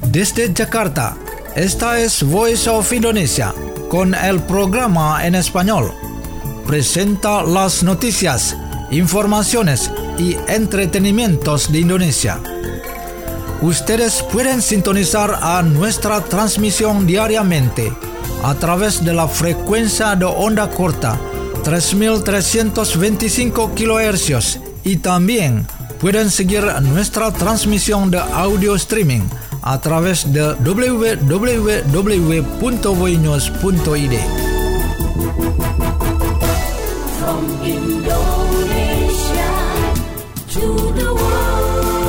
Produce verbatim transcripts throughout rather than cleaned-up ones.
Desde Jakarta, esta es Voice of Indonesia, con el programa en español. Presenta las noticias, informaciones y entretenimientos de Indonesia. Ustedes pueden sintonizar a nuestra transmisión diariamente a través de la frecuencia de onda corta tres mil trescientos veinticinco kilohercios y también pueden seguir nuestra transmisión de audio streaming a través de doble u doble u doble u punto voinews punto i d. From Indonesia to the world.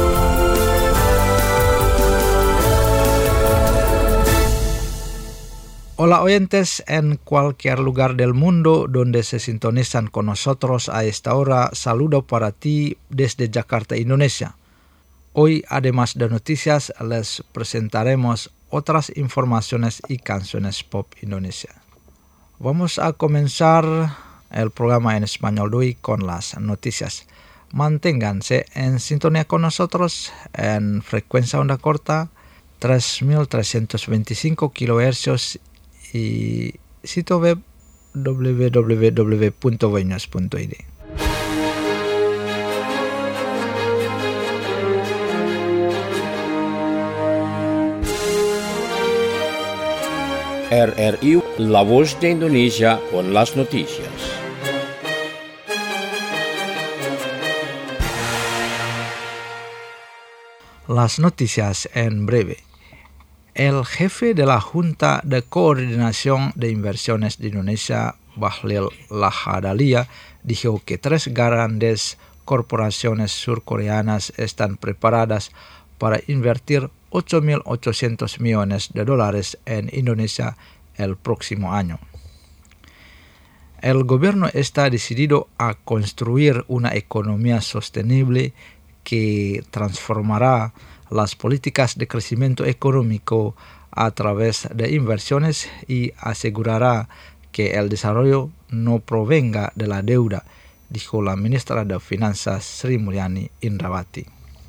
Hola oyentes en cualquier lugar del mundo donde se sintonizan con nosotros a esta hora, saludo para ti desde Jakarta, Indonesia. Hoy, además de noticias, les presentaremos otras informaciones y canciones pop Indonesia. Vamos a comenzar el programa en español de hoy con las noticias. Manténganse en sintonía con nosotros en frecuencia onda corta tres mil trescientos veinticinco kilohercios y sitio web doble u doble u doble u punto voinews punto i d. R R I, La Voz de Indonesia, con las noticias. Las noticias en breve. El jefe de la Junta de Coordinación de Inversiones de Indonesia, Bahlil Lahadalia, dijo que tres grandes corporaciones surcoreanas están preparadas para invertir ocho mil ochocientos millones de dólares en Indonesia el próximo año. El gobierno está decidido a construir una economía sostenible que transformará las políticas de crecimiento económico a través de inversiones y asegurará que el desarrollo no provenga de la deuda, dijo la ministra de Finanzas Sri Mulyani Indrawati.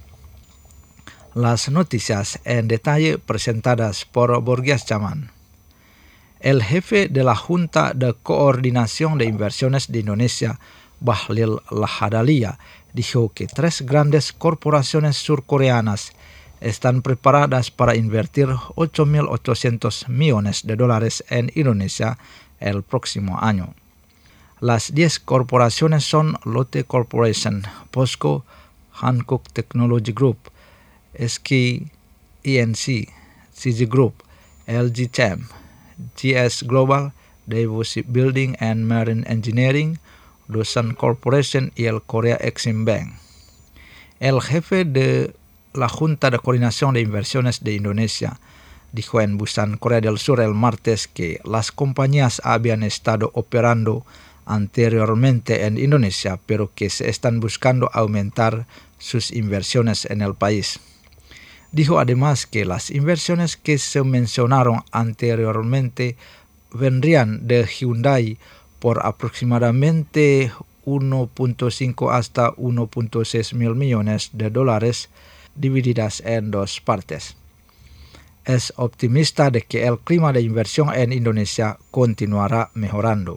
Las noticias en detalle presentadas por Borgias Chaman. El jefe de la Junta de Coordinación de Inversiones de Indonesia, Bahlil Lahadalia, dijo que tres grandes corporaciones surcoreanas están preparadas para invertir ocho mil ochocientos millones de dólares en Indonesia el próximo año. Las diez corporaciones son Lotte Corporation, POSCO, Hankook Technology Group, S K E N C, C G Group, L G Chem, G S Global, Daewoo Building and Marine Engineering, Dosan Corporation y el Korea Exim Bank. El jefe de la Junta de Coordinación de Inversiones de Indonesia dijo en Busan, Corea del Sur, el martes que las compañías habían estado operando anteriormente en Indonesia, pero que se están buscando aumentar sus inversiones en el país. Dijo además que las inversiones que se mencionaron anteriormente vendrían de Hyundai por aproximadamente uno punto cinco hasta uno punto seis mil millones de dólares, divididas en dos partes. Es optimista de que el clima de inversión en Indonesia continuará mejorando.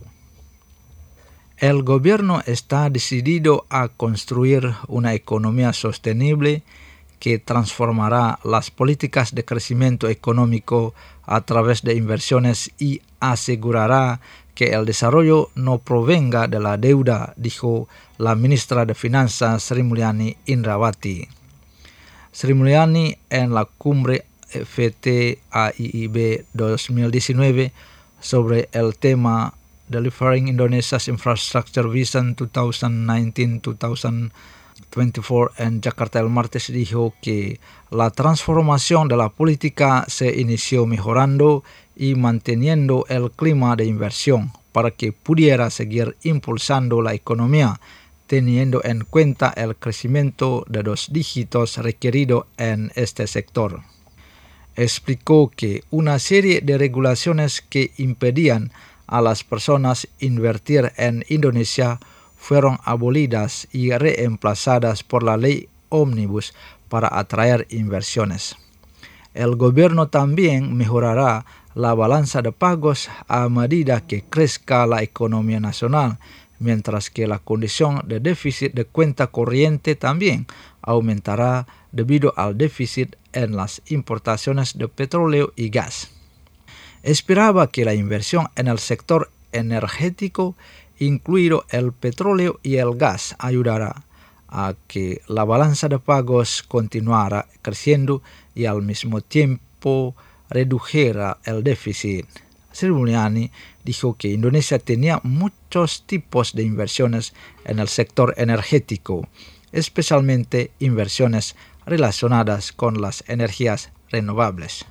El gobierno está decidido a construir una economía sostenible que transformará las políticas de crecimiento económico a través de inversiones y asegurará que el desarrollo no provenga de la deuda, dijo la ministra de Finanzas Sri Mulyani Indrawati. Sri Mulyani en la cumbre F T A I I B dos mil diecinueve sobre el tema Delivering Indonesia's Infrastructure Vision twenty nineteen to twenty twenty-four en Jakarta el martes dijo que la transformación de la política se inició mejorando y manteniendo el clima de inversión para que pudiera seguir impulsando la economía, teniendo en cuenta el crecimiento de dos dígitos requerido en este sector. Explicó que una serie de regulaciones que impedían a las personas invertir en Indonesia fueron abolidas y reemplazadas por la ley Omnibus para atraer inversiones. El gobierno también mejorará la balanza de pagos a medida que crezca la economía nacional, mientras que la condición de déficit de cuenta corriente también aumentará debido al déficit en las importaciones de petróleo y gas. Esperaba que la inversión en el sector energético, incluido el petróleo y el gas, ayudará a que la balanza de pagos continuara creciendo y al mismo tiempo redujera el déficit. Srimulyani dijo que Indonesia tenía muchos tipos de inversiones en el sector energético, especialmente inversiones relacionadas con las energías renovables.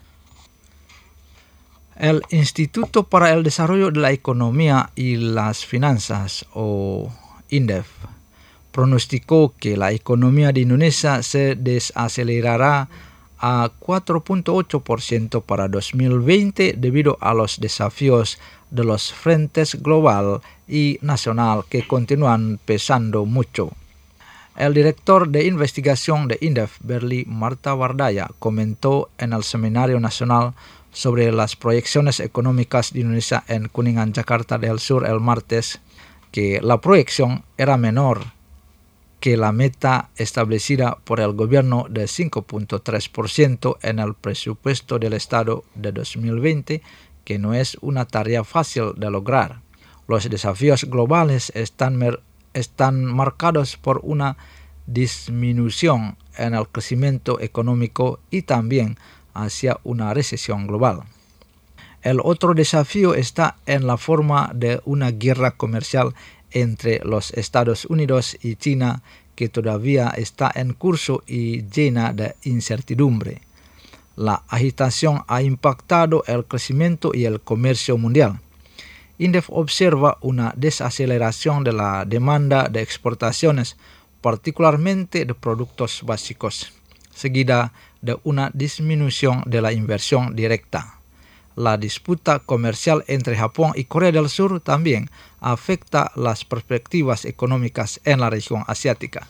El Instituto para el Desarrollo de la Economía y las Finanzas, o INDEF, pronosticó que la economía de Indonesia se desacelerará a cuatro punto ocho por ciento para dos mil veinte debido a los desafíos de los frentes global y nacional que continúan pesando mucho. El director de investigación de INDEF, Berli Martawardaya, comentó en el Seminario Nacional sobre las proyecciones económicas de Indonesia en Kuningan, Jakarta del Sur el martes, que la proyección era menor que la meta establecida por el gobierno de cinco punto tres por ciento en el presupuesto del Estado de dos mil veinte, que no es una tarea fácil de lograr. Los desafíos globales están, mer- están marcados por una disminución en el crecimiento económico y también hacia una recesión global. El otro desafío está en la forma de una guerra comercial entre los Estados Unidos y China, que todavía está en curso y llena de incertidumbre. La agitación ha impactado el crecimiento y el comercio mundial. INDEF observa una desaceleración de la demanda de exportaciones, particularmente de productos básicos, seguida de una disminución de la inversión directa. La disputa comercial entre Japón y Corea del Sur también afecta las perspectivas económicas en la región asiática.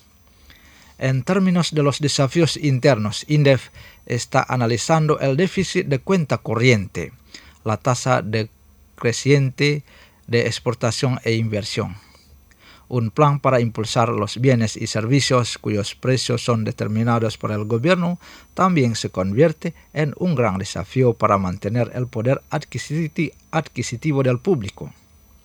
En términos de los desafíos internos, INDEF está analizando el déficit de cuenta corriente, la tasa de creciente de exportación e inversión. Un plan para impulsar los bienes y servicios cuyos precios son determinados por el gobierno también se convierte en un gran desafío para mantener el poder adquisitivo del público.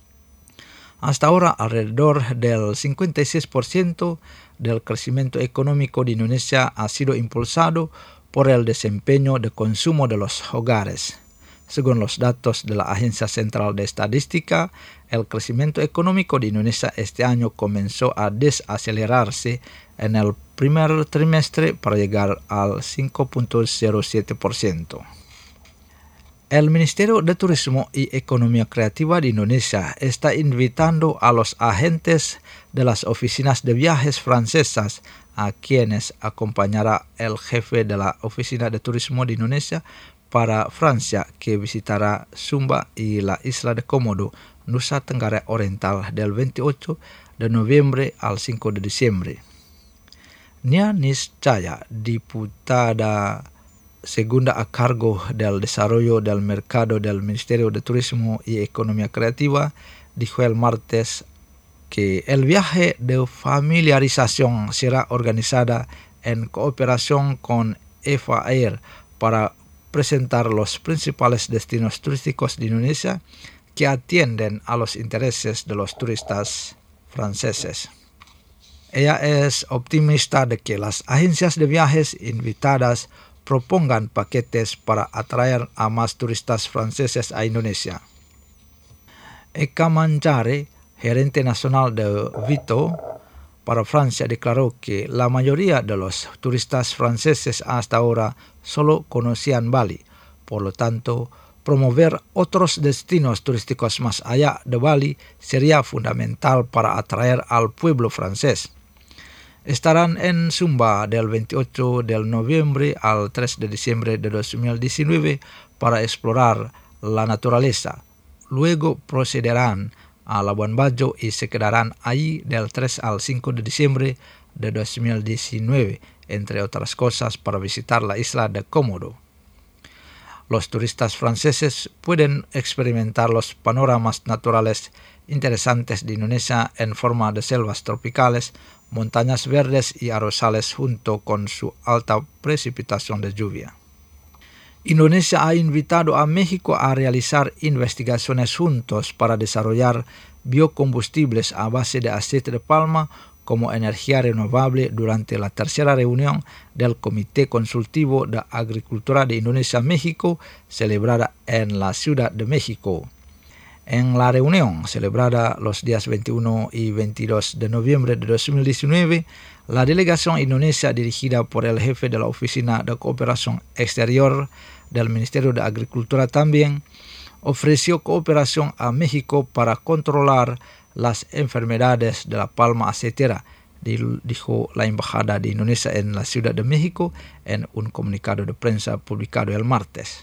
Hasta ahora, alrededor del cincuenta y seis por ciento del crecimiento económico de Indonesia ha sido impulsado por el desempeño de consumo de los hogares. Según los datos de la Agencia Central de Estadística, el crecimiento económico de Indonesia este año comenzó a desacelerarse en el primer trimestre para llegar al cinco punto cero siete por ciento. El Ministerio de Turismo y Economía Creativa de Indonesia está invitando a los agentes de las oficinas de viajes francesas, a quienes acompañará el jefe de la Oficina de Turismo de Indonesia para Francia, que visitará Sumba y la isla de Komodo, Nusa Tenggara Oriental, del veintiocho de noviembre al cinco de diciembre. Nia Niscaya, diputada segunda a cargo del desarrollo del mercado del Ministerio de Turismo y Economía Creativa, dijo el martes que el viaje de familiarización será organizada en cooperación con E F A Air para presentar los principales destinos turísticos de Indonesia que atienden a los intereses de los turistas franceses. Ella es optimista de que las agencias de viajes invitadas propongan paquetes para atraer a más turistas franceses a Indonesia. Eka Manjare, gerente nacional de Vito para Francia, declaró que la mayoría de los turistas franceses hasta ahora solo conocían Bali. Por lo tanto, promover otros destinos turísticos más allá de Bali sería fundamental para atraer al pueblo francés. Estarán en Sumba del veintiocho de noviembre al tres de diciembre de dos mil diecinueve para explorar la naturaleza. Luego procederán a Labuan Bajo y se quedarán allí del tres al cinco de diciembre de dos mil diecinueve, entre otras cosas para visitar la isla de Komodo. Los turistas franceses pueden experimentar los panoramas naturales interesantes de Indonesia en forma de selvas tropicales, montañas verdes y arrozales junto con su alta precipitación de lluvia. Indonesia ha invitado a México a realizar investigaciones juntos para desarrollar biocombustibles a base de aceite de palma como energía renovable durante la tercera reunión del Comité Consultivo de Agricultura de Indonesia-México celebrada en la Ciudad de México. En la reunión, celebrada los días veintiuno y veintidós de noviembre de dos mil diecinueve, la delegación indonesia dirigida por el jefe de la Oficina de Cooperación Exterior del Ministerio de Agricultura también ofreció cooperación a México para controlar las enfermedades de la palma aceitera, dijo la Embajada de Indonesia en la Ciudad de México en un comunicado de prensa publicado el martes.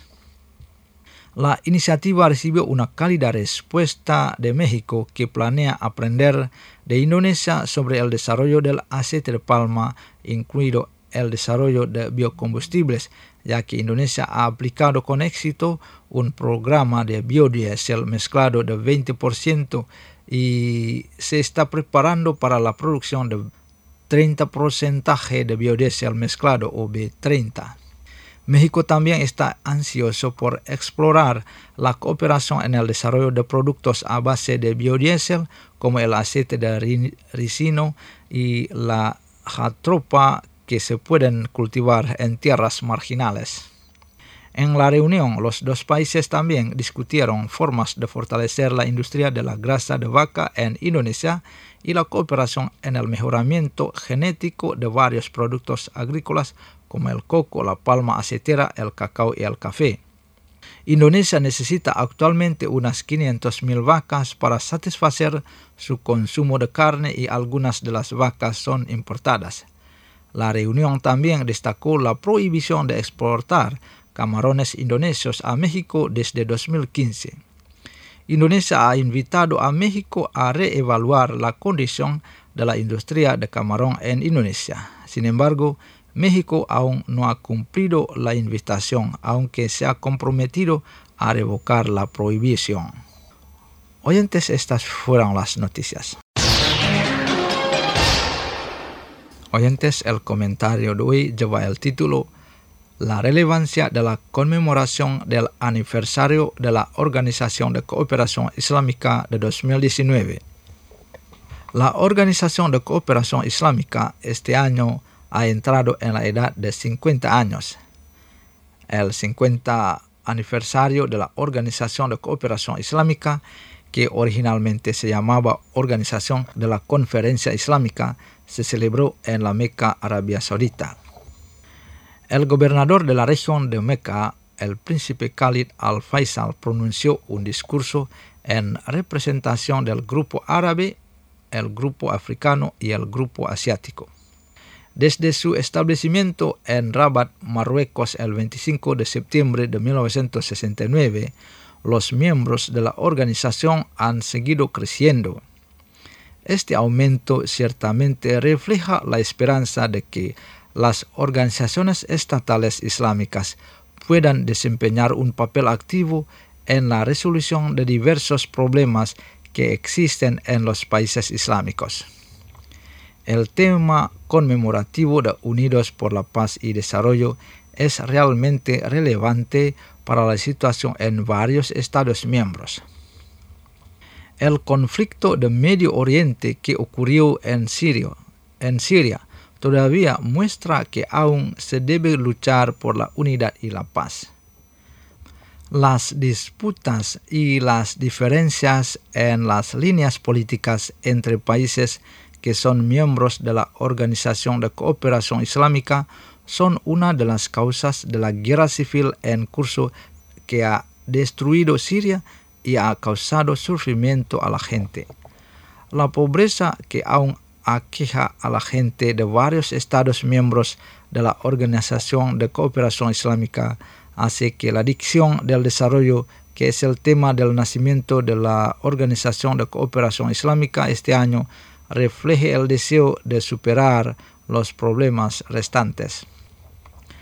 La iniciativa recibió una cálida respuesta de México, que planea aprender de Indonesia sobre el desarrollo del aceite de palma, incluido el desarrollo de biocombustibles, ya que Indonesia ha aplicado con éxito un programa de biodiesel mezclado de veinte por ciento y se está preparando para la producción de treinta por ciento de biodiesel mezclado o B treinta. México también está ansioso por explorar la cooperación en el desarrollo de productos a base de biodiesel como el aceite de ricino y la jatropha que se pueden cultivar en tierras marginales. En la reunión, los dos países también discutieron formas de fortalecer la industria de la grasa de vaca en Indonesia y la cooperación en el mejoramiento genético de varios productos agrícolas como el coco, la palma aceitera, el cacao y el café. Indonesia necesita actualmente unas quinientas mil vacas para satisfacer su consumo de carne y algunas de las vacas son importadas. La reunión también destacó la prohibición de exportar camarones indonesios a México desde dos mil quince. Indonesia ha invitado a México a reevaluar la condición de la industria de camarón en Indonesia. Sin embargo, México aún no ha cumplido la invitación, aunque se ha comprometido a revocar la prohibición. Oyentes, estas fueron las noticias. Oyentes, el comentario de hoy lleva el título La relevancia de la conmemoración del aniversario de la Organización de Cooperación Islámica de dos mil diecinueve. La Organización de Cooperación Islámica este año ha entrado en la edad de cincuenta años. El cincuenta aniversario de la Organización de Cooperación Islámica, que originalmente se llamaba Organización de la Conferencia Islámica, se celebró en la Meca, Arabia Saudita. El gobernador de la región de Meca, el príncipe Khalid al-Faisal, pronunció un discurso en representación del grupo árabe, el grupo africano y el grupo asiático. Desde su establecimiento en Rabat, Marruecos, el veinticinco de septiembre de mil novecientos sesenta y nueve, los miembros de la organización han seguido creciendo. Este aumento ciertamente refleja la esperanza de que las organizaciones estatales islámicas puedan desempeñar un papel activo en la resolución de diversos problemas que existen en los países islámicos. El tema conmemorativo de Unidos por la Paz y Desarrollo es realmente relevante para la situación en varios Estados miembros. El conflicto de Medio Oriente que ocurrió en Siria, en Siria todavía muestra que aún se debe luchar por la unidad y la paz. Las disputas y las diferencias en las líneas políticas entre países que son miembros de la Organización de Cooperación Islámica son una de las causas de la guerra civil en curso que ha destruido Siria y ha causado sufrimiento a la gente. La pobreza que aún aqueja a la gente de varios Estados miembros de la Organización de Cooperación Islámica hace que la adicción del desarrollo, que es el tema del nacimiento de la Organización de Cooperación Islámica este año, refleje el deseo de superar los problemas restantes.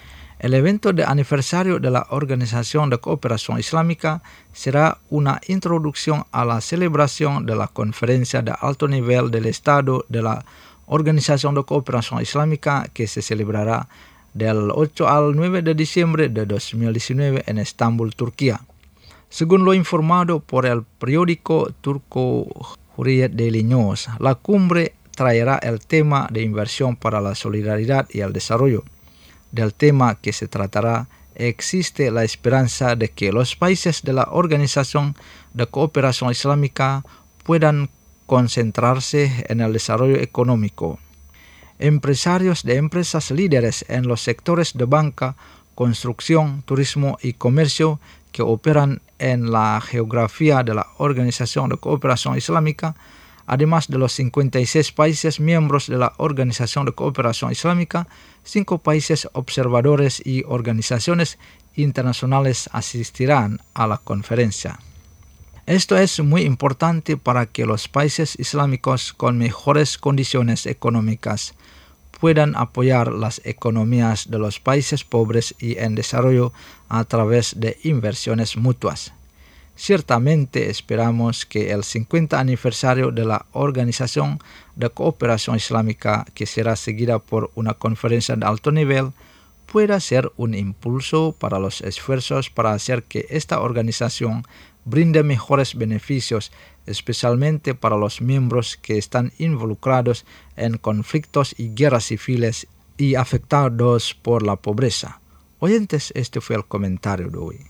El evento de aniversario de la Organización de Cooperación Islámica será una introducción a la celebración de la conferencia de alto nivel del Estado de la Organización de Cooperación Islámica que se celebrará del ocho al nueve de diciembre de dos mil diecinueve en Estambul, Turquía. Según lo informado por el periódico turco Hurriyet Daily News, la cumbre traerá el tema de inversión para la solidaridad y el desarrollo. Del tema que se tratará, existe la esperanza de que los países de la Organización de Cooperación Islámica puedan concentrarse en el desarrollo económico. Empresarios de empresas líderes en los sectores de banca, construcción, turismo y comercio que operan en la geografía de la Organización de Cooperación Islámica, además de los cincuenta y seis países miembros de la Organización de Cooperación Islámica, cinco países observadores y organizaciones internacionales asistirán a la conferencia. Esto es muy importante para que los países islámicos con mejores condiciones económicas puedan apoyar las economías de los países pobres y en desarrollo a través de inversiones mutuas. Ciertamente esperamos que el cincuenta aniversario de la Organización de Cooperación Islámica, que será seguida por una conferencia de alto nivel, pueda ser un impulso para los esfuerzos para hacer que esta organización brinde mejores beneficios, especialmente para los miembros que están involucrados en conflictos y guerras civiles y afectados por la pobreza. Oyentes, este fue el comentario de hoy.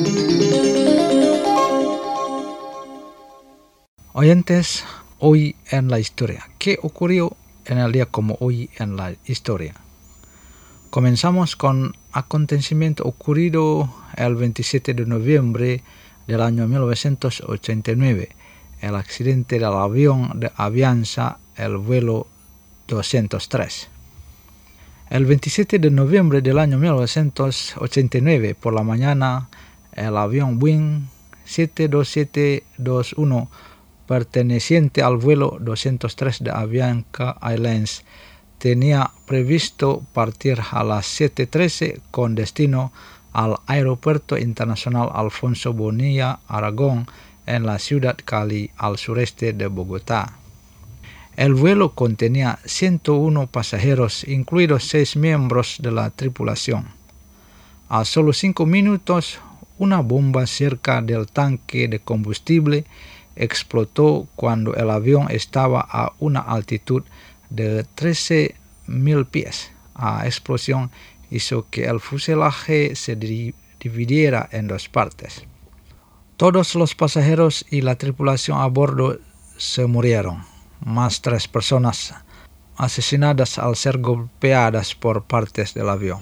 Oyentes, hoy en la historia. ¿Qué ocurrió en el día como hoy en la historia? Comenzamos con acontecimiento ocurrido el veintisiete de noviembre del año mil novecientos ochenta y nueve, el accidente del avión de Avianca, el vuelo doscientos tres. El veintisiete de noviembre del año mil novecientos ochenta y nueve, por la mañana, el avión Boeing siete dos siete dos uno, perteneciente al vuelo doscientos tres de Avianca Airlines, tenía previsto partir a las siete trece con destino al Aeropuerto Internacional Alfonso Bonilla, Aragón, en la ciudad Cali, al sureste de Bogotá. El vuelo contenía ciento uno pasajeros, incluidos seis miembros de la tripulación. A solo cinco minutos, una bomba cerca del tanque de combustible explotó cuando el avión estaba a una altitud de trece mil pies. La explosión hizo que el fuselaje se dividiera en dos partes. Todos los pasajeros y la tripulación a bordo se murieron, más tres personas asesinadas al ser golpeadas por partes del avión.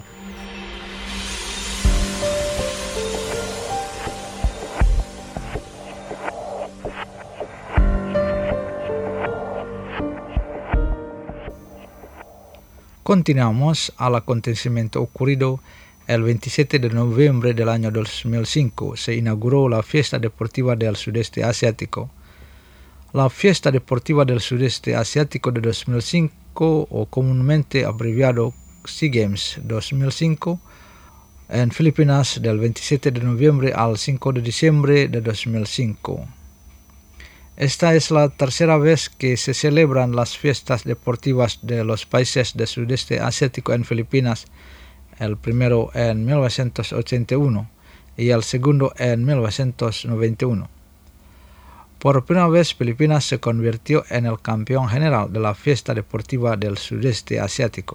Continuamos al acontecimiento ocurrido el veintisiete de noviembre del año dos mil cinco. Se inauguró la Fiesta Deportiva del Sudeste Asiático. La Fiesta Deportiva del Sudeste Asiático de dos mil cinco, o comúnmente abreviado SEA Games dos mil cinco, en Filipinas del veintisiete de noviembre al cinco de diciembre de dos mil cinco. Esta es la tercera vez que se celebran las fiestas deportivas de los países del sudeste asiático en Filipinas, el primero en mil novecientos ochenta y uno y el segundo en mil novecientos noventa y uno. Por primera vez, Filipinas se convirtió en el campeón general de la fiesta deportiva del sudeste asiático.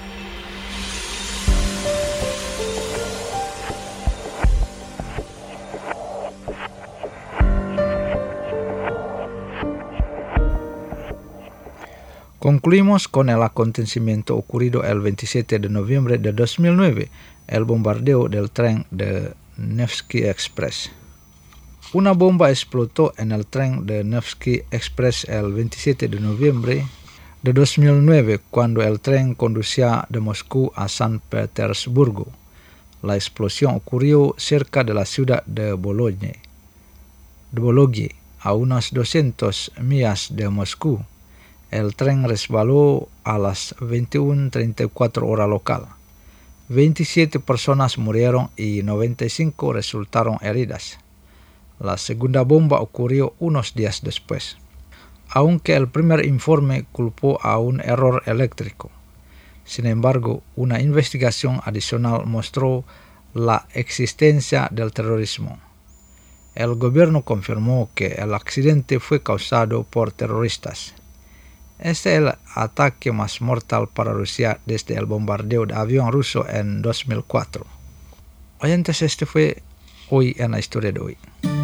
Concluimos con el acontecimiento ocurrido el veintisiete de noviembre de dos mil nueve, el bombardeo del tren de Nevsky Express. Una bomba explotó en el tren de Nevsky Express el veintisiete de noviembre de dos mil nueve cuando el tren conducía de Moscú a San Petersburgo. La explosión ocurrió cerca de la ciudad de Bologne, de Bologne, a unas doscientas millas de Moscú. El tren resbaló a las veintiuna treinta y cuatro hora local. veintisiete personas murieron y noventa y cinco resultaron heridas. La segunda bomba ocurrió unos días después. Aunque el primer informe culpó a un error eléctrico, sin embargo, una investigación adicional mostró la existencia del terrorismo. El gobierno confirmó que el accidente fue causado por terroristas. Este es el ataque más mortal para Rusia desde el bombardeo de avión ruso en dos mil cuatro. Oyentes, este fue Hoy en la Historia de Hoy.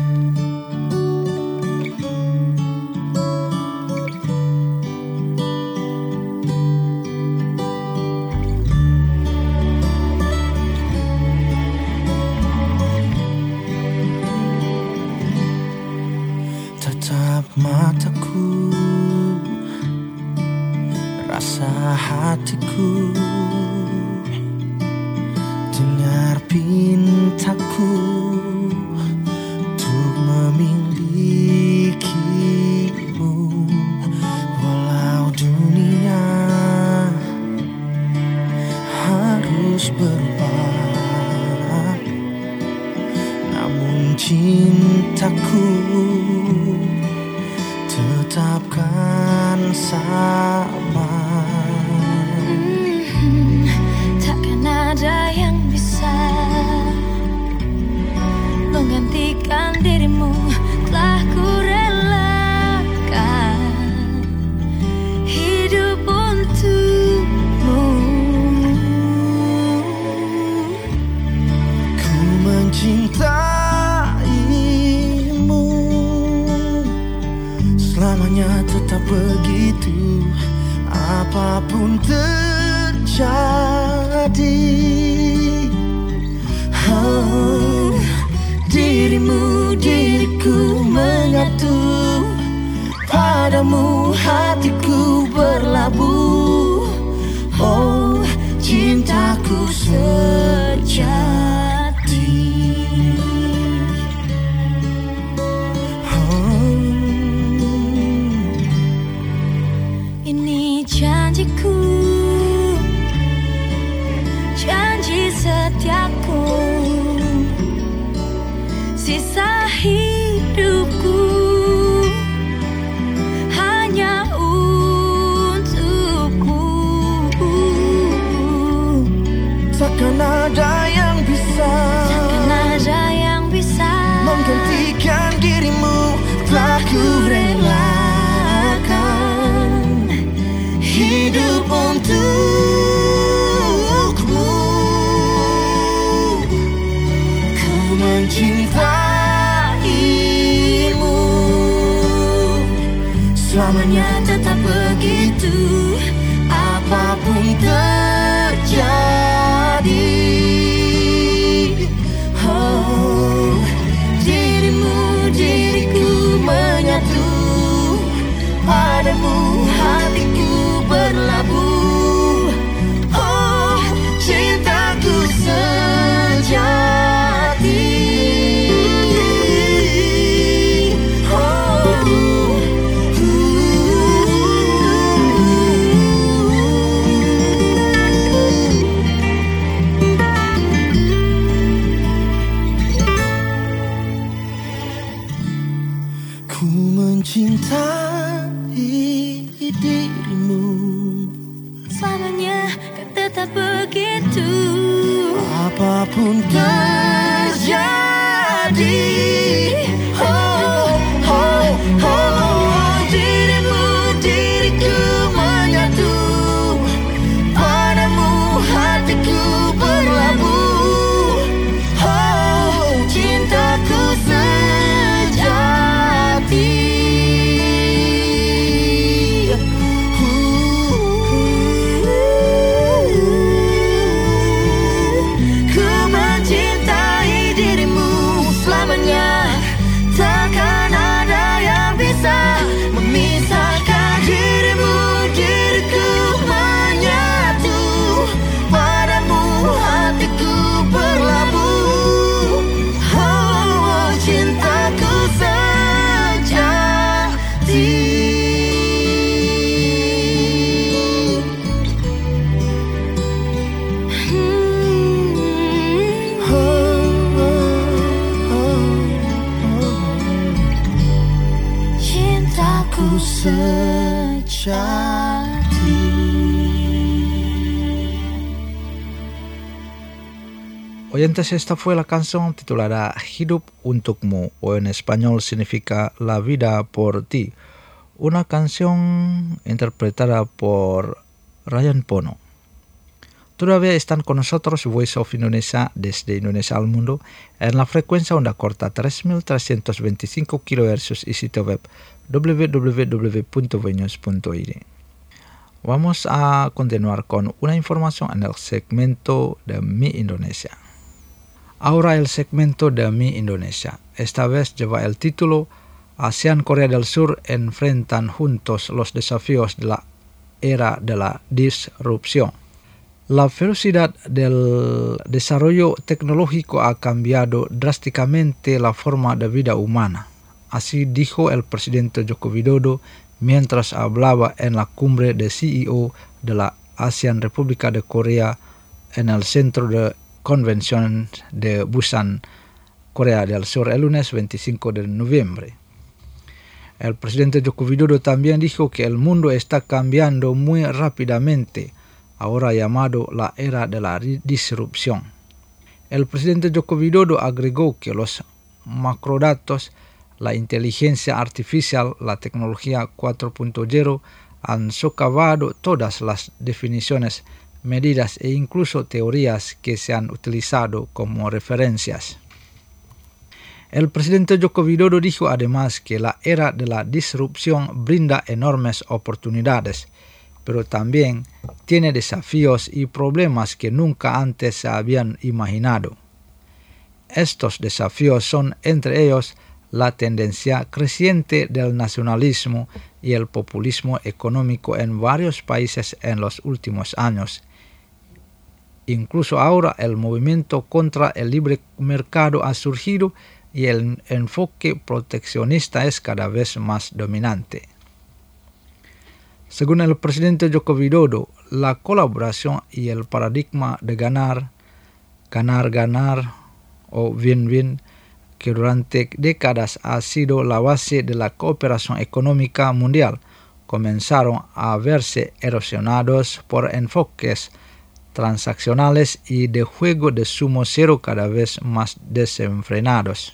Tatap mataku, rasa hatiku, dengar pintaku untuk memilikimu. Walau dunia harus berubah, namun cintaku tetapkan sama. Hmm, takkan ada yang bisa menggantikan dirimu. Telah ku relakan hidup untukmu. Ku mencintaimu, selamanya tetap begitu, apapun terjadi. Oh, dirimu, diriku menyatu, padamu hatiku berlabuh. Oh, cintaku sejati. Ini janjiku, janji setiaku, sisa hidupku hanya untukmu. Takkan ada yang bisa, Takkan ada yang bisa menggantikan dirimu. Telah ku relakan hidup untukmu. Ku mencintaimu, selamanya tetap begitu, apapun terjadi. Oh, dirimu, diriku menyatu, padamu hatiku berlabuh. Oh, cintaku sejati. Oh, ku mencintai dirimu, selamanya kan tetap begitu, apapun terjadi. Oh, oh, oh, dirimu, diriku menyatu, padamu hatiku berlabuh. Oh, cintaku sejati. Ku mencintai cintaku sejati. Oyentes, esta fue la canción titulada Hidup Untukmu, o en español significa La vida por ti. Una canción interpretada por Ryan Pono. Todavía están con nosotros Voice of Indonesia desde Indonesia al mundo en la frecuencia onda corta tres mil trescientos veinticinco kilohercios y sitio web w w w punto voinews punto i d. Vamos a continuar con una información en el segmento de Mi Indonesia. Ahora el segmento de Mi Indonesia. Esta vez lleva el título ASEAN Corea del Sur enfrentan juntos los desafíos de la era de la disrupción. La velocidad del desarrollo tecnológico ha cambiado drásticamente la forma de vida humana. Así dijo el presidente Joko Widodo mientras hablaba en la cumbre de C E O de la ASEAN República de Corea en el Centro de Convención de Busan, Corea del Sur, el lunes veinticinco de noviembre. El presidente Joko Widodo también dijo que el mundo está cambiando muy rápidamente, ahora llamado la era de la disrupción. El presidente Joko Widodo agregó que los macrodatos, la inteligencia artificial, la tecnología cuatro punto cero han socavado todas las definiciones, medidas e incluso teorías que se han utilizado como referencias. El presidente Joko Widodo dijo además que la era de la disrupción brinda enormes oportunidades, pero también tiene desafíos y problemas que nunca antes se habían imaginado. Estos desafíos son entre ellos la tendencia creciente del nacionalismo y el populismo económico en varios países en los últimos años. Incluso ahora el movimiento contra el libre mercado ha surgido y el enfoque proteccionista es cada vez más dominante. Según el presidente Joko Widodo, la colaboración y el paradigma de ganar, ganar, ganar o win-win, que durante décadas ha sido la base de la cooperación económica mundial, comenzaron a verse erosionados por enfoques transaccionales y de juego de sumo cero cada vez más desenfrenados.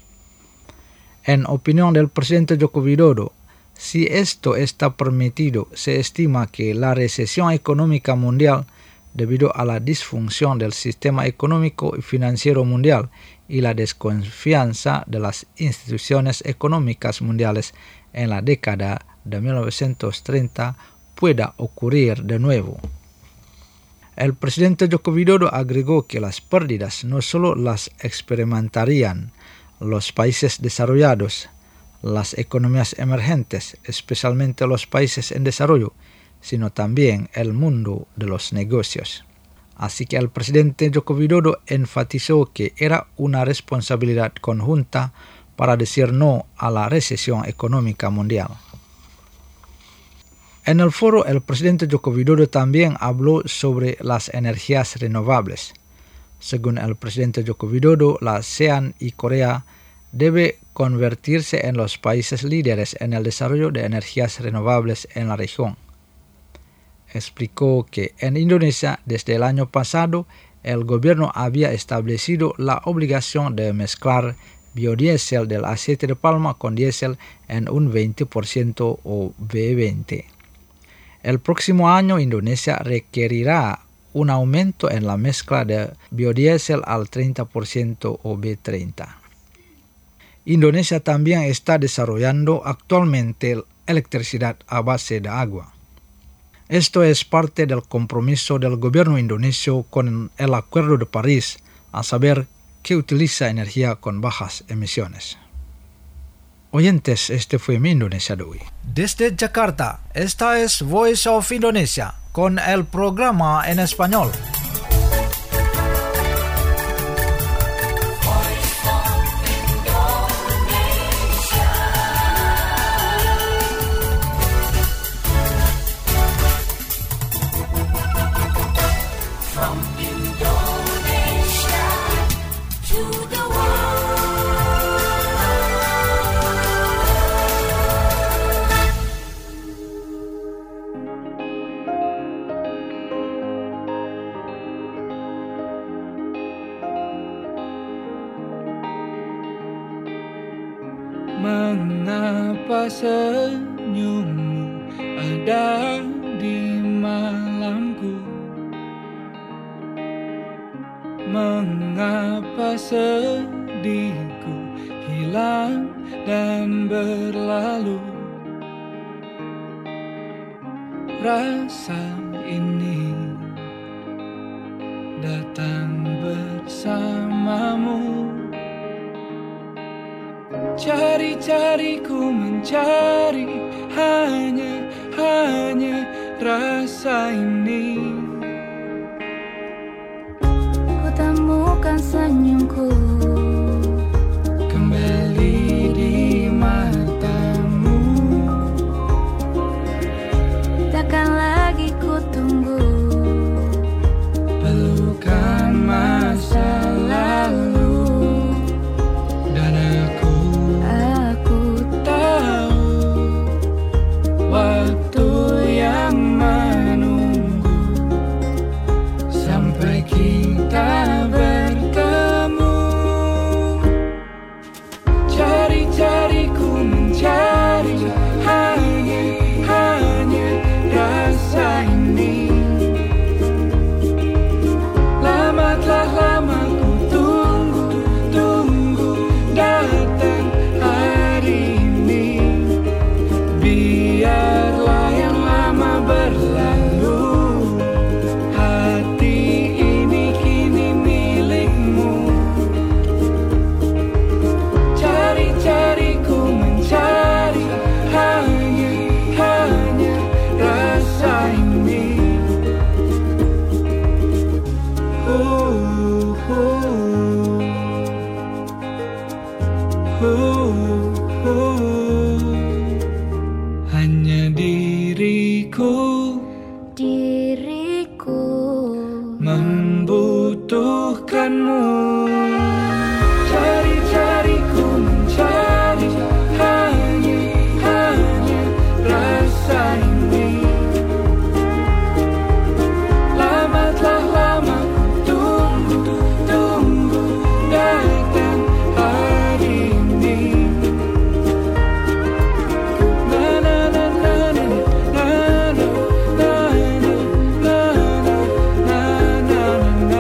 En opinión del presidente Joko Widodo, si esto está permitido, se estima que la recesión económica mundial, debido a la disfunción del sistema económico y financiero mundial y la desconfianza de las instituciones económicas mundiales en la década de mil novecientos treinta, pueda ocurrir de nuevo. El presidente Joko Widodo agregó que las pérdidas no solo las experimentarían los países desarrollados, las economías emergentes, especialmente los países en desarrollo, sino también el mundo de los negocios. Así que el presidente Joko Widodo enfatizó que era una responsabilidad conjunta para decir no a la recesión económica mundial. En el foro, el presidente Joko Widodo también habló sobre las energías renovables. Según el presidente Joko Widodo, la ASEAN y Corea debe convertirse en los países líderes en el desarrollo de energías renovables en la región. Explicó que en Indonesia, desde el año pasado, el gobierno había establecido la obligación de mezclar biodiesel del aceite de palma con diésel en un veinte por ciento o B veinte. El próximo año Indonesia requerirá un aumento en la mezcla de biodiesel al treinta por ciento o B treinta. Indonesia también está desarrollando actualmente electricidad a base de agua. Esto es parte del compromiso del gobierno indonesio con el Acuerdo de París, a saber, que utiliza energía con bajas emisiones. Oyentes, este fue Mi Indonesia de hoy. Desde Jakarta, esta es Voice of Indonesia, con el programa en español. senyummu ada di malamku? Mengapa sedihku hilang dan berlalu? Rasa ini datang bersamamu. Cari-cari ku mencari hanya, hanya rasa ini. Ku temukan senyumku Kembali di matamu. takkan lagi ku tunggu Pelukan masa lalu. Dan aku aku. tahu waktu yang menunggu sampai kita bertemu. Cari-cari ku mencari hanya, hanya rasa ini. Lama telah lama ku tunggu, tunggu datang hari ini. Biarlah yang lama berlalu, hati ini kini milikmu. Cari-cari ku mencari hanya, hanya rasa ini. Uh, uh, uh, uh. Hanya diriku Diriku membutuhkanmu. Cari-cari ku mencari hanya, hanya rasa ini. Lama telah lama ku tunggu, tunggu datang hari ini. Na na na na na na na na na na na na.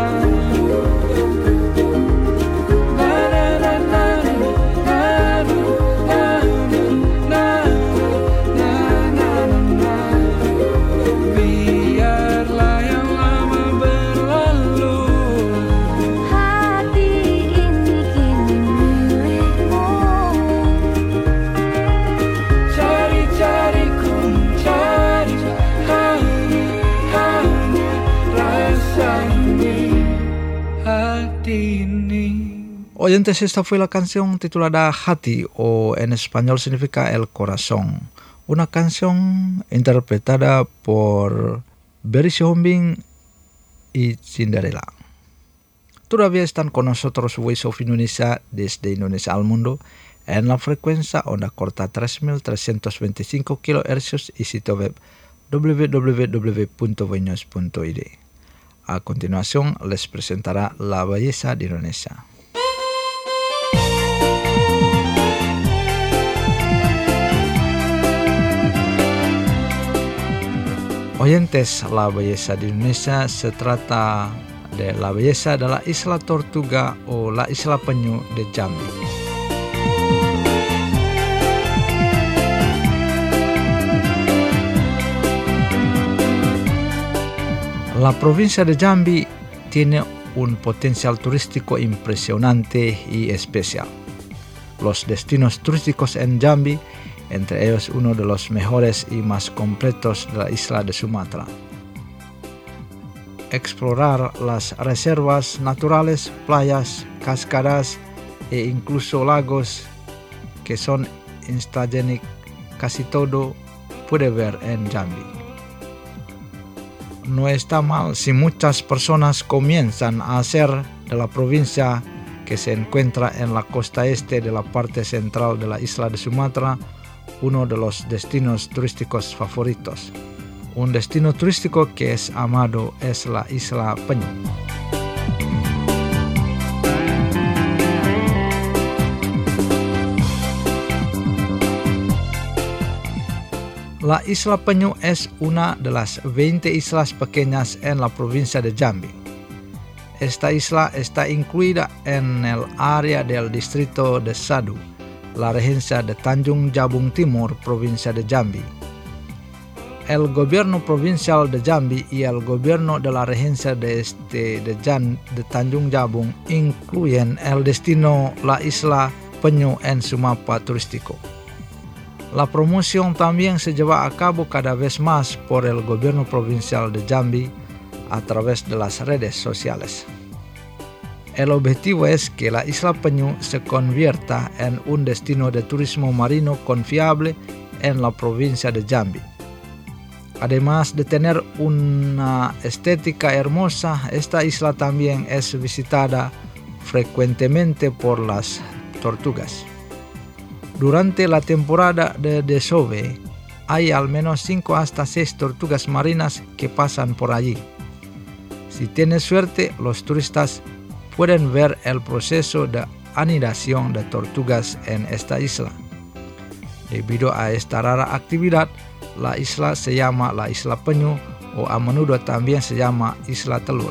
Biarlah yang lama berlalu. hati ini kini milikmu. Cari-cari ku mencari hanya, hanya rasa ini. Hati ini. Oyentes, esta fue la canción titulada Hati, o en español significa El Corazón. Una canción interpretada por Berry Sihonbin y Cinderella. Todavía están con nosotros Voice of Indonesia desde Indonesia al mundo en la frecuencia onda corta tres mil trescientos veinticinco kilohercios y sitio web w w w punto voinews punto i d. A continuación les presentará La Belleza de Indonesia. Oyentes, la belleza de Indonesia se trata de la belleza de la Isla Tortuga o la Isla Penyu de Jambi. La provincia de Jambi tiene un potencial turístico impresionante y especial. Los destinos turísticos en Jambi, entre ellos uno de los mejores y más completos de la isla de Sumatra. Explorar las reservas naturales, playas, cascadas e incluso lagos que son instagenic, casi todo puede ver en Jambi. No está mal si muchas personas comienzan a hacer de la provincia que se encuentra en la costa este de la parte central de la isla de Sumatra uno de los destinos turísticos favoritos. Un destino turístico que es amado es la Isla Penyu. La Isla Peñu es una de las veinte islas pequeñas en la provincia de Jambi. Esta isla está incluida en el área del distrito de Sadu, la regencia de Tanjung Jabung Timur, provincia de Jambi. El gobierno provincial de Jambi y el gobierno de la regencia de este de, Jan, de Tanjung Jabung incluyen el destino la Isla Peñu en su mapa turístico. La promoción también se lleva a cabo cada vez más por el gobierno provincial de Jambi a través de las redes sociales. El objetivo es que la Isla Peñu se convierta en un destino de turismo marino confiable en la provincia de Jambi. Además de tener una estética hermosa, esta isla también es visitada frecuentemente por las tortugas. Durante la temporada de desove, hay al menos cinco hasta seis tortugas marinas que pasan por allí. Si tienes suerte, los turistas pueden ver el proceso de anidación de tortugas en esta isla. Debido a esta rara actividad, la isla se llama la Isla Peñu o a menudo también se llama Isla Telur.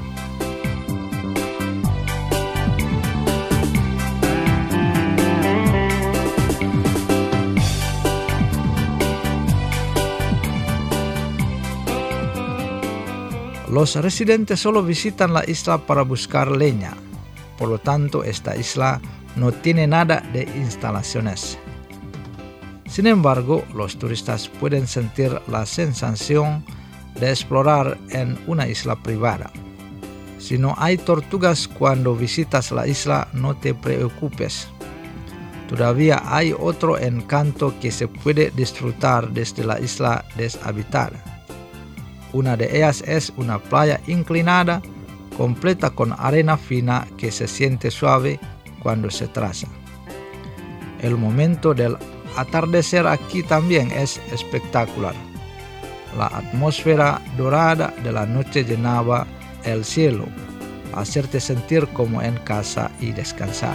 Los residentes solo visitan la isla para buscar leña, por lo tanto esta isla no tiene nada de instalaciones. Sin embargo, los turistas pueden sentir la sensación de explorar en una isla privada. Si no hay tortugas cuando visitas la isla, no te preocupes. Todavía hay otro encanto que se puede disfrutar desde la isla deshabitada. Una de ellas es una playa inclinada, completa con arena fina que se siente suave cuando se traza. El momento del atardecer aquí también es espectacular. La atmósfera dorada de la noche llenaba el cielo, hacerte sentir como en casa y descansar.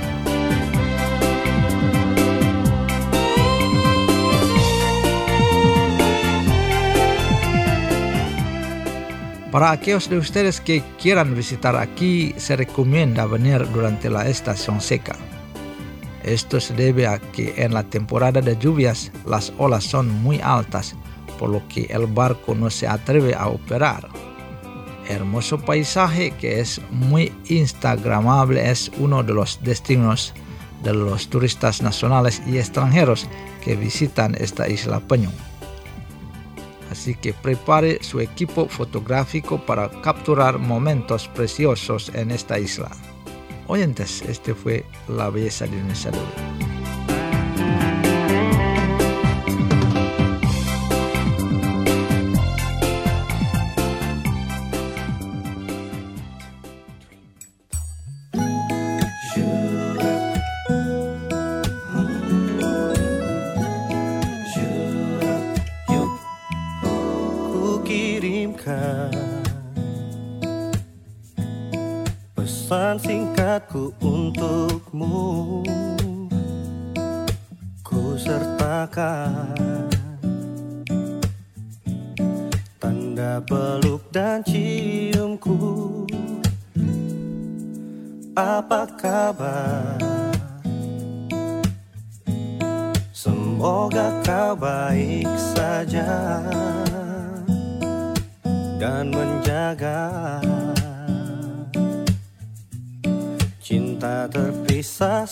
Para aquellos de ustedes que quieran visitar aquí, se recomienda venir durante la estación seca. Esto se debe a que en la temporada de lluvias las olas son muy altas, por lo que el barco no se atreve a operar. Hermoso paisaje que es muy instagramable es uno de los destinos de los turistas nacionales y extranjeros que visitan esta Isla Peñu. Así que prepare su equipo fotográfico para capturar momentos preciosos en esta isla. Oyentes, este fue La Belleza de Indonesia dulu. Pesan singkatku untukmu, ku sertakan tanda peluk dan ciumku. Apa kabar? Semoga kau baik saja dan menjaga. Cinta terpisah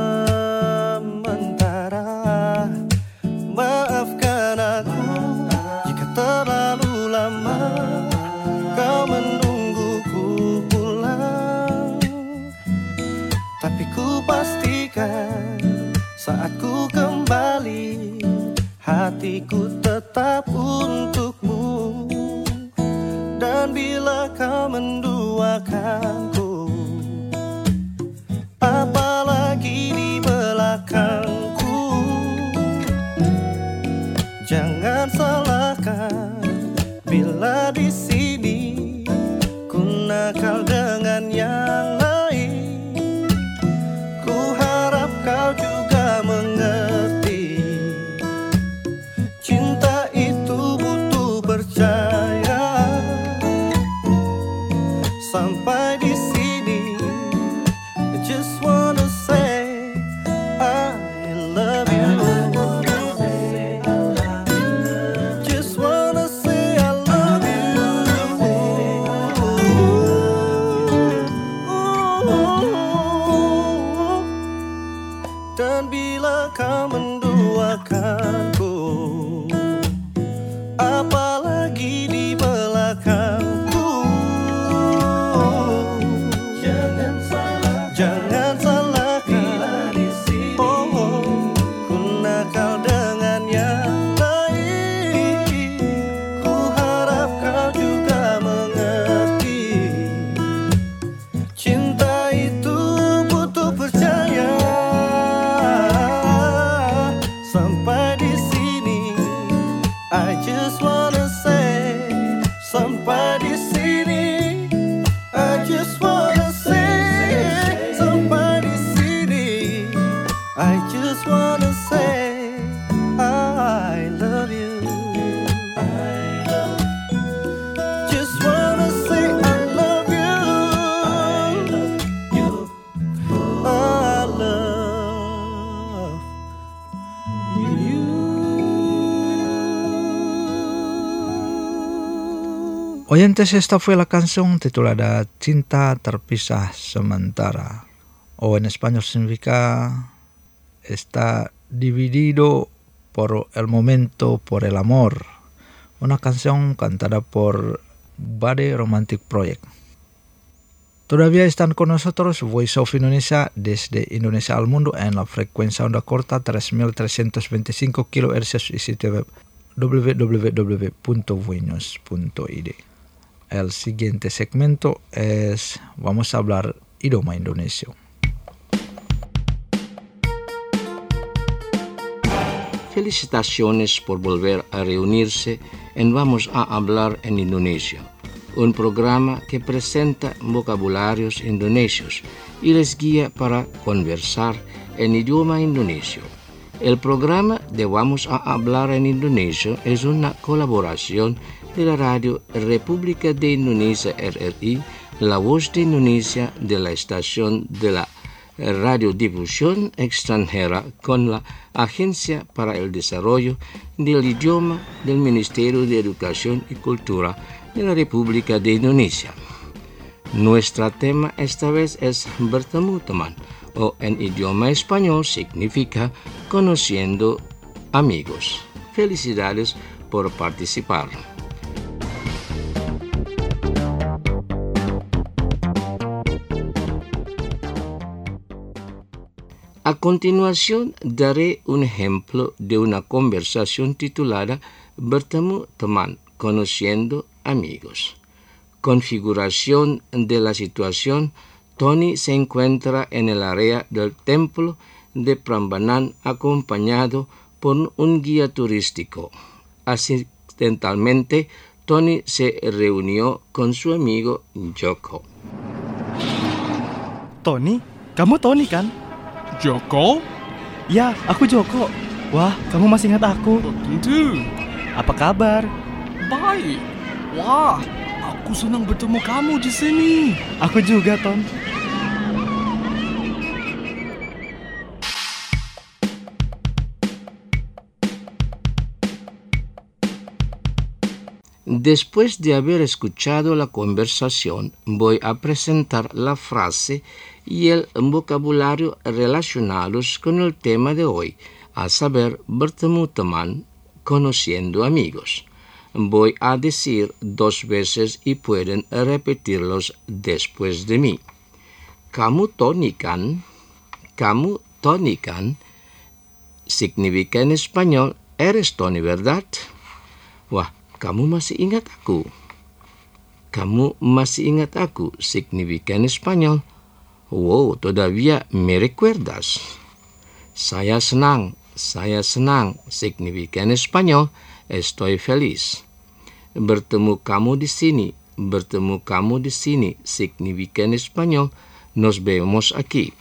sementara. Maafkan aku jika terlalu lama kau menungguku pulang. Tapi ku pastikan saat ku kembali, hatiku tetap untukmu. Dan bila kau menduakanku, apalagi di belakangku, jangan salahkan bila di sini ku nakal dengan yang lain. Ku harap kau juga mengerti, cinta I just wanna say sampai di sini. I just wanna say sampai di sini. I just wanna say I love you. I love you. Just wanna say I love you. I love you. I love you. Oyentes, esta fue la canción titulada Cinta Terpisah Sementara, o en español significa Está dividido por el momento, por el amor. Una canción cantada por Bade Romantic Project. Todavía están con nosotros Voice of Indonesia desde Indonesia al mundo en la frecuencia onda corta tres mil trescientos veinticinco kilohercios y sitio web w w w punto voinews punto i d. El siguiente segmento es Vamos a hablar idioma indonesio. Felicitaciones por volver a reunirse en Vamos a hablar en Indonesia, un programa que presenta vocabularios indonesios y les guía para conversar en idioma indonesio. El programa de Vamos a hablar en Indonesia es una colaboración de la Radio República de Indonesia R R I, La Voz de Indonesia de la estación de la Radiodifusión Extranjera con la Agencia para el Desarrollo del Idioma del Ministerio de Educación y Cultura de la República de Indonesia. Nuestro tema esta vez es bertemu teman, o en idioma español significa conociendo amigos. Felicidades por participar. A continuación daré un ejemplo de una conversación titulada Bertemu teman, conociendo amigos. Configuración de la situación: Tony se encuentra en el área del templo de Prambanan acompañado por un guía turístico. Accidentalmente, Tony se reunió con su amigo Joko. Tony, kamu Tony kan? Joko? Ya, aku Joko. Wah, kamu masih ingat aku. Tentu. Apa kabar? Baik. Wah, aku senang bertemu kamu di sini. Aku juga, Ton. Después de haber escuchado la conversación, voy a presentar la frase y el vocabulario relacionados con el tema de hoy, a saber, bertemu teman, conociendo amigos. Voy a decir dos veces y pueden repetirlos después de mí. Kamu Tony kan? Kamu Tony kan? Significa en español, eres Tony, ¿verdad? Wah, kamu masih ingat aku? Kamu masih ingat aku? Significa en español, wow, todavía me recuerdas. Saya senang, saya senang. Significa en español, estoy feliz. Bertemu kamu di sini, bertemu kamu di sini. Significa en español, nos vemos aquí.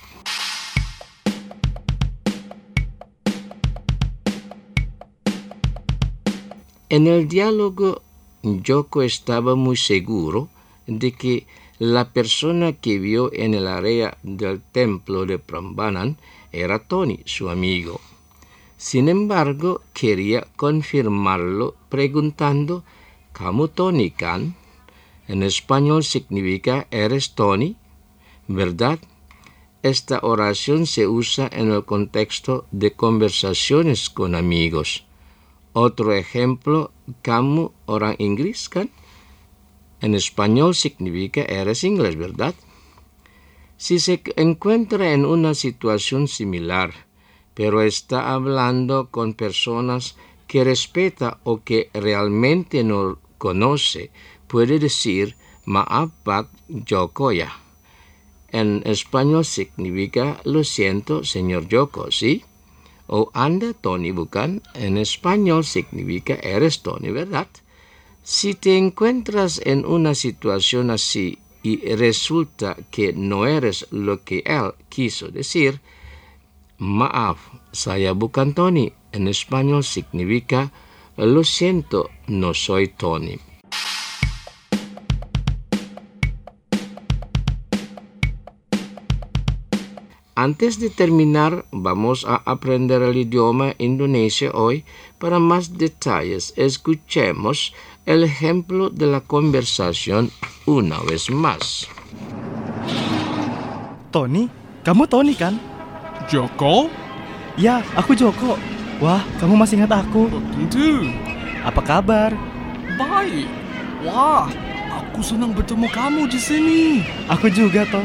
En el diálogo, Joko estaba muy seguro de que la persona que vio en el área del templo de Prambanan era Tony, su amigo. Sin embargo, quería confirmarlo preguntando, ¿Kamu Tony kan? En español significa ¿eres Tony? ¿Verdad? Esta oración se usa en el contexto de conversaciones con amigos. Otro ejemplo, kamu orang Inggris kan? En español significa eres inglés, ¿verdad? Si se encuentra en una situación similar, pero está hablando con personas que respeta o que realmente no conoce, puede decir maaf Pak Joko ya. En español significa lo siento, señor Joko, ¿sí? Oh, Anda Tony, bukan? En español significa eres Tony, ¿verdad? Si te encuentras en una situación así y resulta que no eres lo que él quiso decir, maaf, saya bukan Tony. En español significa lo siento, no soy Tony. Antes de terminar, vamos a aprender el idioma indonesio hoy. Para más detalles, escuchemos el ejemplo de la conversación una vez más. Tony, kamu Tony kan? Joko? Ya, aku Joko. Wah, kamu masih ingat aku. Tentu. Apa kabar? Baik. Wah, aku senang bertemu kamu di sini. Aku juga, Ton.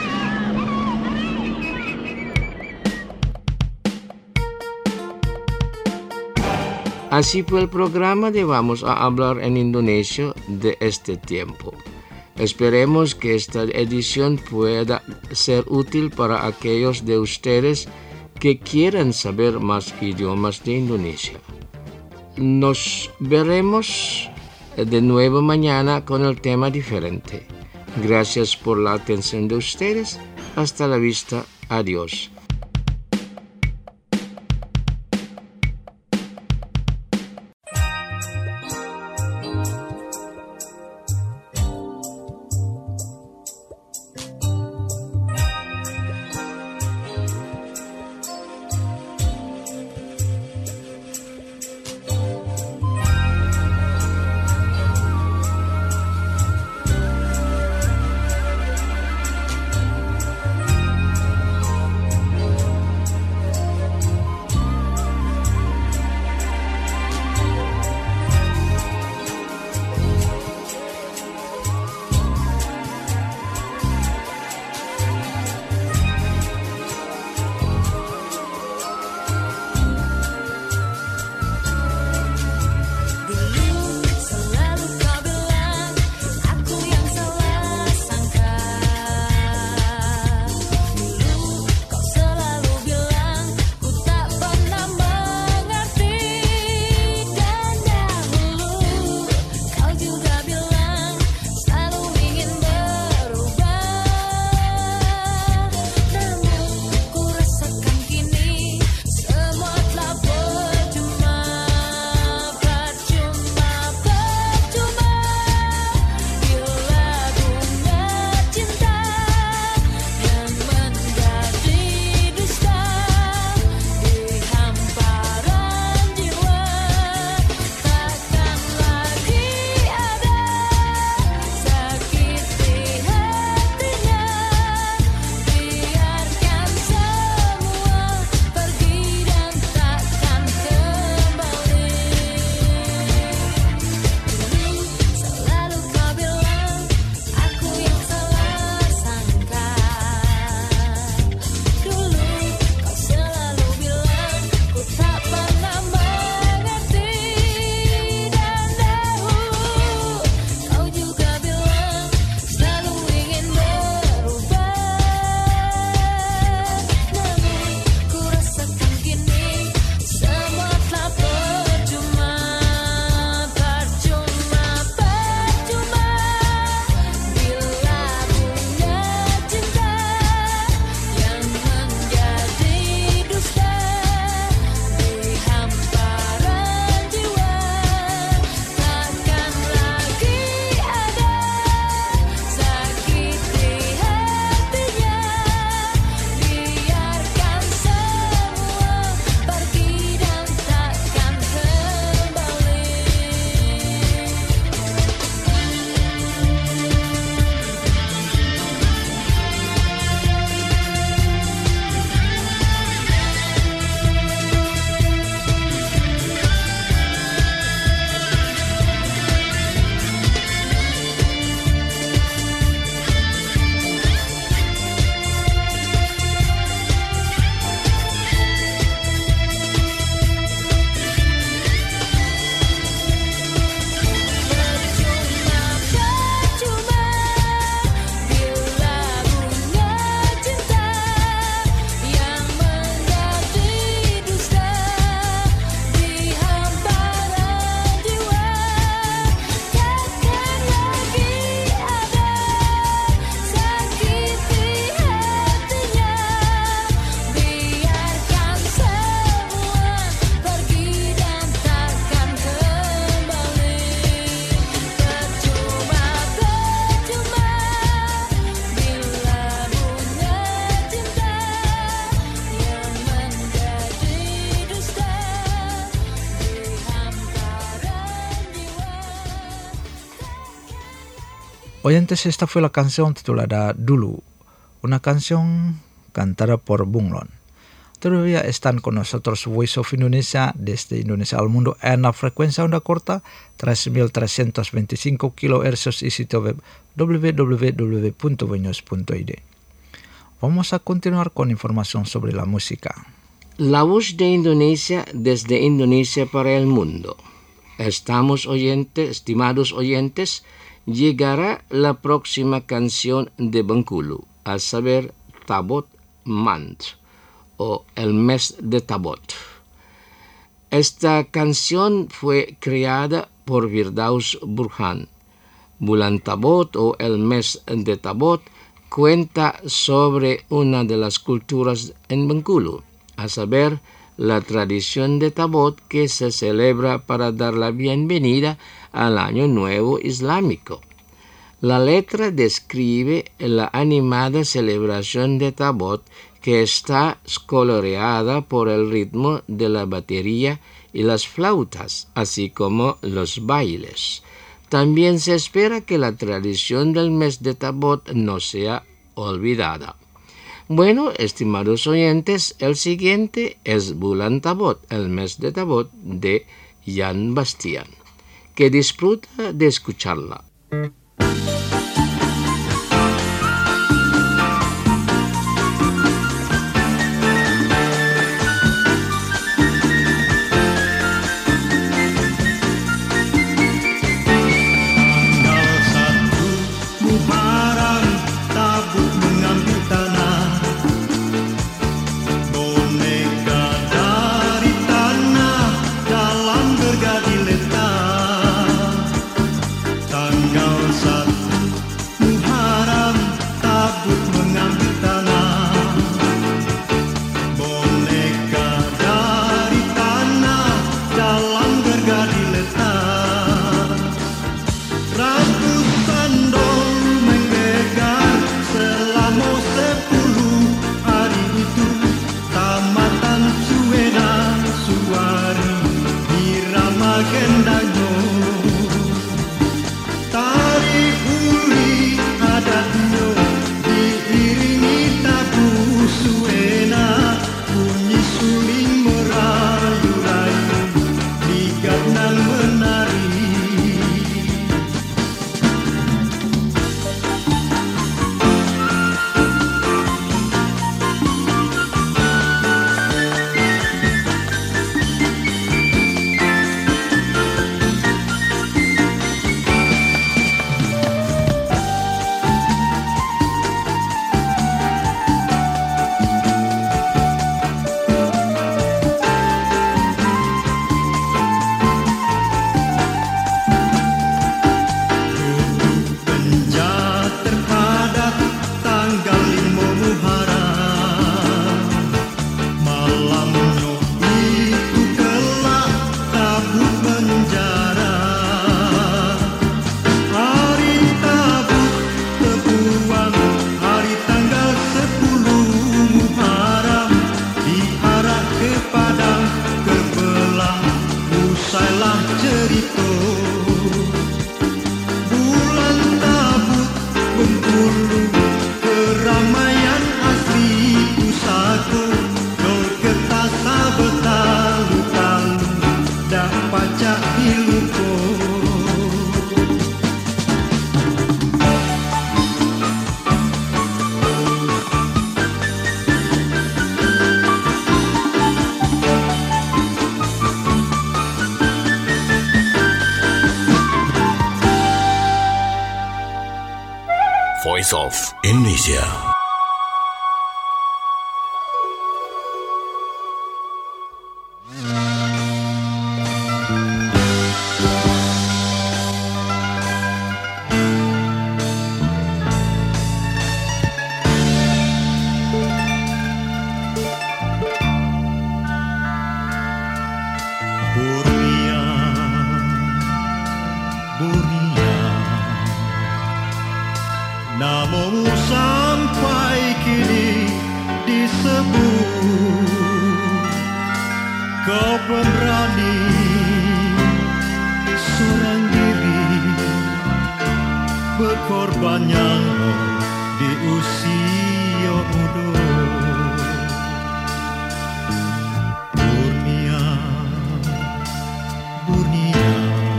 Así fue el programa de Vamos a Hablar en Indonesio de este tiempo. Esperemos que esta edición pueda ser útil para aquellos de ustedes que quieran saber más idiomas de Indonesia. Nos veremos de nuevo mañana con el tema diferente. Gracias por la atención de ustedes. Hasta la vista. Adiós. Oyentes, esta fue la canción titulada Dulu, una canción cantada por Bunglon. Todavía están con nosotros Voice of Indonesia desde Indonesia al mundo en la frecuencia onda corta tres mil trescientos veinticinco kilohercios y sitio web w w w punto voinews punto i d. Vamos a continuar con información sobre la música. La voz de Indonesia desde Indonesia para el mundo. Estamos oyentes, estimados oyentes, llegará la próxima canción de Bengkulu, a saber Tabot Mand, o El Mes de Tabot. Esta canción fue creada por Firdaus Burhan. Bulan Tabot o El Mes de Tabot cuenta sobre una de las culturas en Bengkulu, a saber, la tradición de Tabot que se celebra para dar la bienvenida al Año Nuevo Islámico. La letra describe la animada celebración de Tabot que está coloreada por el ritmo de la batería y las flautas, así como los bailes. También se espera que la tradición del mes de Tabot no sea olvidada. Bueno, estimados oyentes, el siguiente es Bulan Tabot, el mes de Tabot, de Jan Bastian. Que disfruta de escucharla. Voice of Indonesia. Namamu sampai kini disebut, kau pemberani seorang diri berkorban. pado Burnia Burnia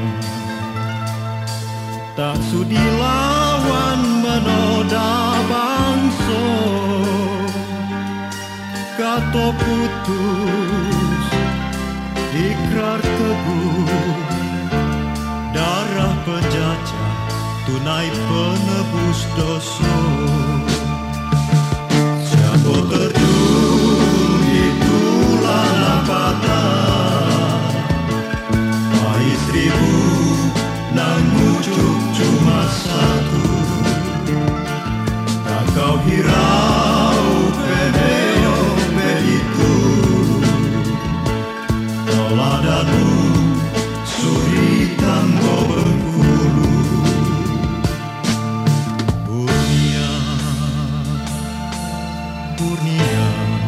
tak sudi lawan menoda bangso kato putus ikrar teguh darah penjajah tunai penebus dosa siapa terjun di tulang napata pahit ribu nang muncul cuma satu tak kau hirau peneo begitu toladamu suri tango bengkulu Burnia Burnia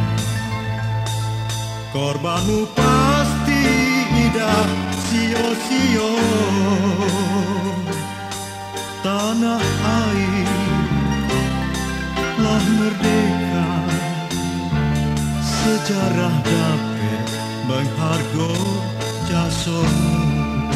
korbanmu pasti tidak sio-sio tanah air lah merdeka sejarah dapat menghargai jasamu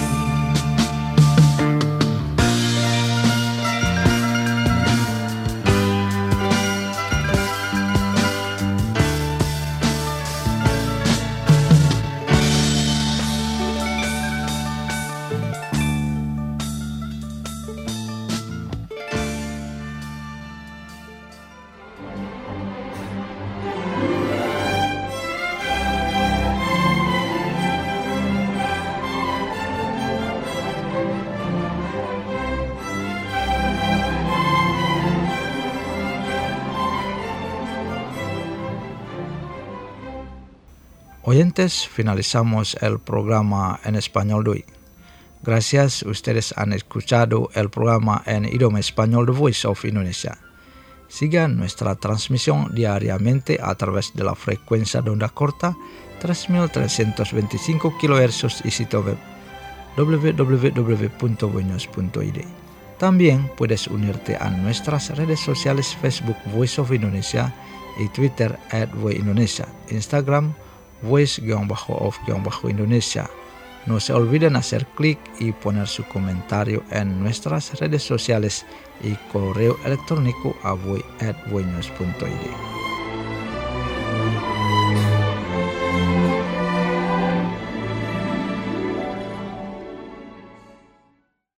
Oyentes, finalizamos el programa en español de hoy. Gracias, ustedes han escuchado el programa en idioma español de Voice of Indonesia. Sigan nuestra transmisión diariamente a través de la frecuencia de onda corta tres mil trescientos veinticinco kilohercios y sitio web w w w punto voinews punto i d. También puedes unirte a nuestras redes sociales Facebook Voice of Indonesia y Twitter at Voice Indonesia, Instagram Voice-of-Indonesia. No se olviden hacer clic y poner su comentario en nuestras redes sociales y correo electrónico a voice at voinews punto i d.